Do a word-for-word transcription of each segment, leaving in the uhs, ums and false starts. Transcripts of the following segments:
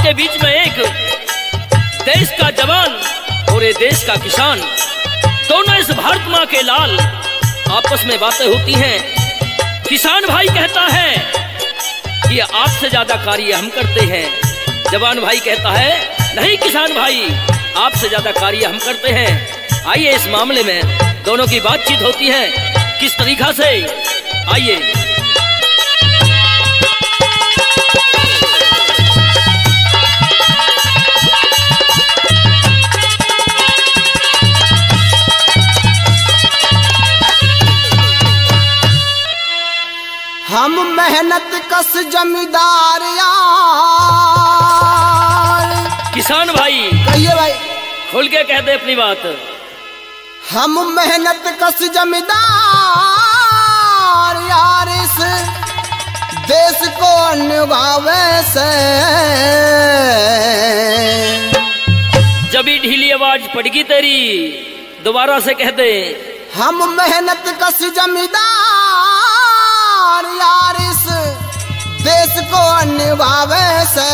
आपके बीच में एक देश का जवान और ये देश का किसान, दोनों इस भारत माँ के लाल, आपस में बातें होती हैं। किसान भाई कहता है कि आपसे ज्यादा कार्य हम करते हैं। जवान भाई कहता है नहीं किसान भाई, आपसे ज्यादा कार्य हम करते हैं। आइए इस मामले में दोनों की बातचीत होती है, किस तरीका से, आइए। हम मेहनत कस जमींदार यार। किसान भाई कहिए भाई, खोल के कह दे अपनी बात। हम मेहनत कस जमींदार यार, इस देश को निभावे से। जब ही ढीली आवाज पड़गी तेरी, दोबारा से कह दे। हम मेहनत कस जमींदार यार, इस देश को निभावे से।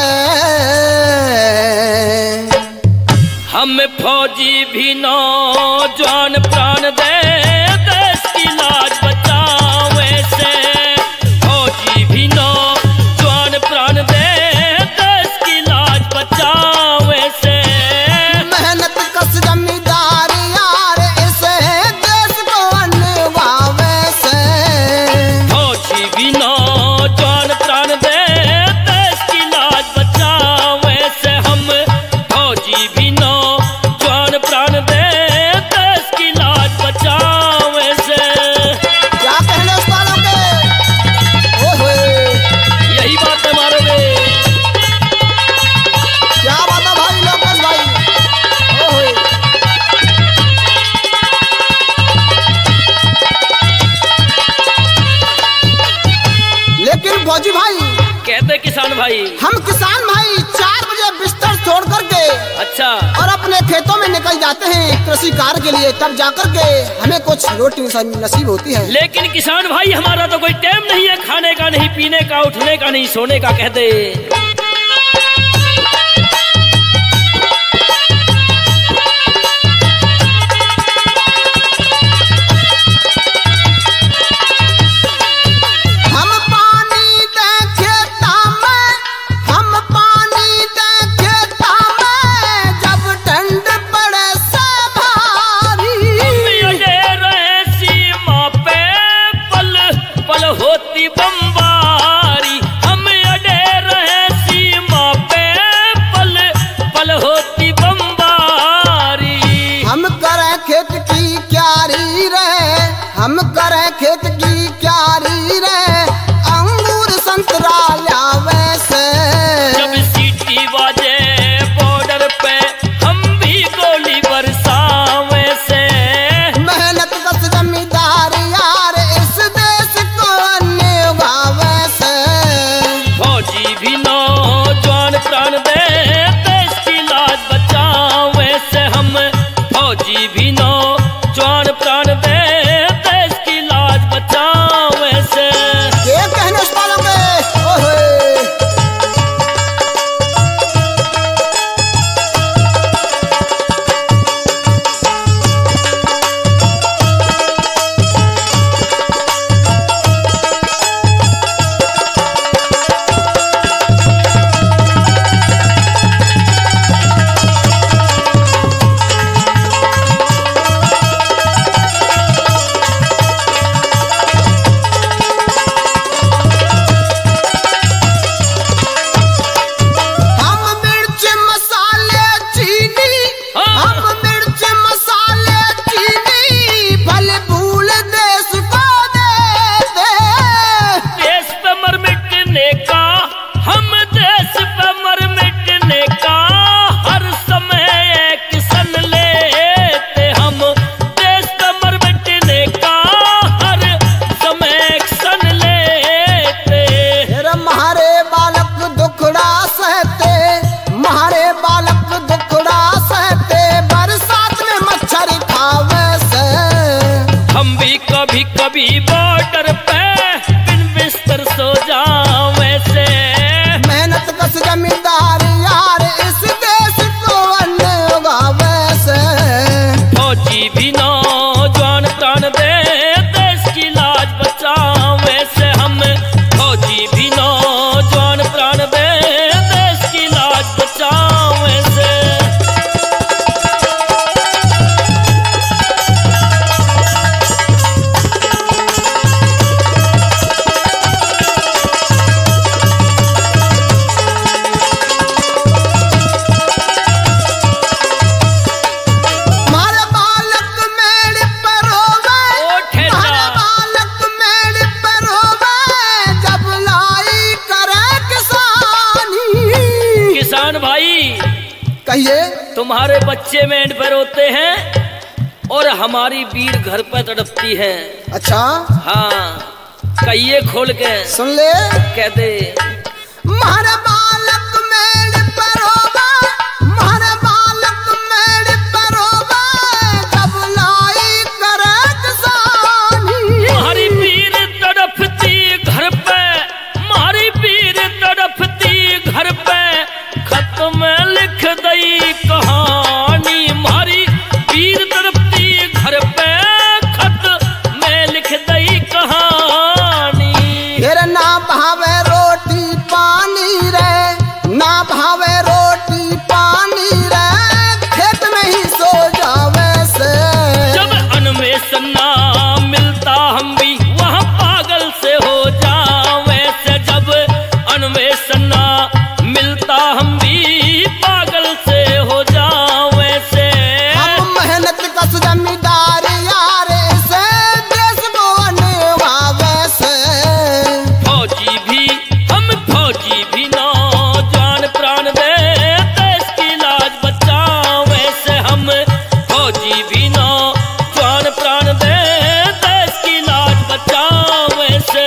हम फौजी भी नौजवान प्राण दे, देश की लाज बचावे से। फौजी भी नौजवान प्राण दे, देश की लाज बचावे से। मेहनत कस जमींदार यार, इस देश को निभावे से। फौजी भी नौजवान प्राण दे, देश की लाज बचावे से। हम फौजी भी नौजवान प्राण दे, देश की लाज बचावे से। क्या कहने उस वालों के? ओए यही बात है मारोगे। क्या बात है भाई लोकेश भाई। ओए लेकिन फौजी भाई, कहते किसान भाई। हम किसान भाई चार बजे बिस्तर छोड़ करके अच्छा, और अपने खेतों में निकल जाते हैं कृषि कार्य के लिए, तब जाकर के हमें कुछ रोटी नसीब होती है। लेकिन किसान भाई हमारा तो कोई टाइम नहीं है, खाने का नहीं, पीने का, उठने का नहीं, सोने का। कह दे। हम पानी दे खेता में, हम पानी दे खेता में, जब ठंड पड़े से भारी। हम अड़े रहे सीमा पे, पल पल होती बमबारी। हम अड़े रहे सीमा पे, पल पल होती बमबारी। हम करें खेत की क्यारी रहे, हम करें खेत की क्यारी रहे, अंगूर संतरा लावे से। जब सीटी बाजे बॉर्डर पे, हम भी गोली बरसावे से। मेहनत कस जमींदार यार, इस देश को निभावे से। फौजी भी नौजवान प्राण दे, देश की लाज बचावे से। हम फौजी भी नौजवान प्राण दे, देश की लाज बचावे से। ये कहने उस वालों के। ओए हम मिर्च मसाले चीनी, हम मिर्च मसाले चीनी, फल फूल देश को देते। देश पे मर मिटने का, हम देश पे मर मिटने का, हर समय एक सन लेते। हम देश पे मर मिटने का, हर समय एक सन लेते। फिर हमारे बालक दुखड़ा सहते, हमारे बालक दुखड़ा सहते, बरसात में मच्छर खावे से। हम भी कभी कभी बॉर्डर पे बिन बिस्तर सो जावे से। मेहनत कस जमींदार यार, भाई कहिए। तुम्हारे बच्चे मेंढ पर रोते हैं और हमारी वीर घर पर तड़पती है। अच्छा हाँ कहिए खोल के सुन ले। कह दे मारे बालक मेरे परोबा, मारे बालक मेरे परोबा, जब लाई करे किसानी। हमारी वीर तड़पती घर पे, हमारी वीर तड़पती घर पे, खत में लिख दई कहानी। हमारी वीर तड़पती घर पे, खत में लिख दई कहानी। फिर ना भावे रोटी पानी रे, ना भावे रोटी पानी रे, खेत में ही सो जावे से। जब अन्वेषण ना मिलता हम भी वहाँ पागल से हो जावे से। जब अन्वेषण ना मिलता हम भी पागल से हो जावे से। हम मेहनत का जमींदार यार से, देश को निभावे से। फौजी भी हम फौजी भी नौजवान प्राण दे देश की लाज बचावे से। हम फौजी भी नौजवान प्राण दे देश की लाज बचावे से।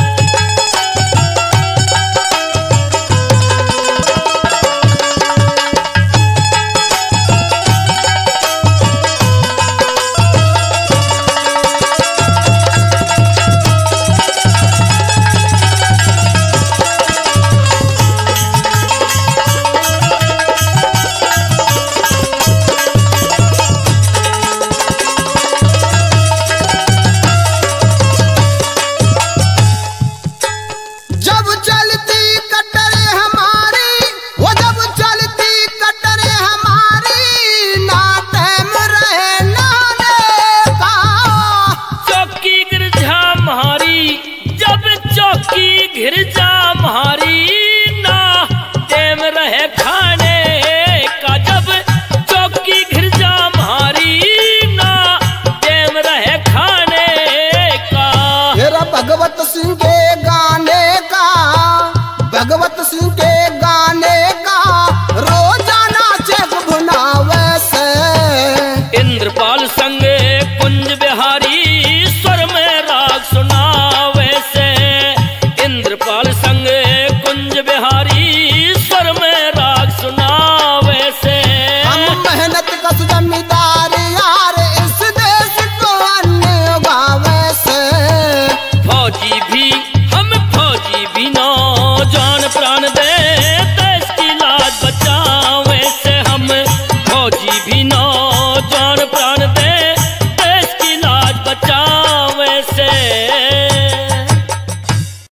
जब चलती कटरे हमारी, वो जब चलती कटरे हमारी, ना टाइम रहे नहाने का। चौकी गिरजा म्हारी, जब चौकी गिरजा म्हारी, ना टेम रहे खाने का। जब चौकी गिरजा म्हारी, ना टेम रहे खाने का। मेरा भगवत सिंह के गाने का, भगवत सिंह के गाने का, रोजाना चेक भुनावे से। इंद्रपाल संग कुंज बिहारी स्वर में राग सुनावे से। इंद्रपाल संग कुंज बिहारी स्वर में राग सुनावे से। हम मेहनत का जमींदार यार इस देश को अन्य उगावे से। फौजी भी हम फौजी भी नौजवान प्राण दे देश की लाज बचावे से। हम फौजी भी नौ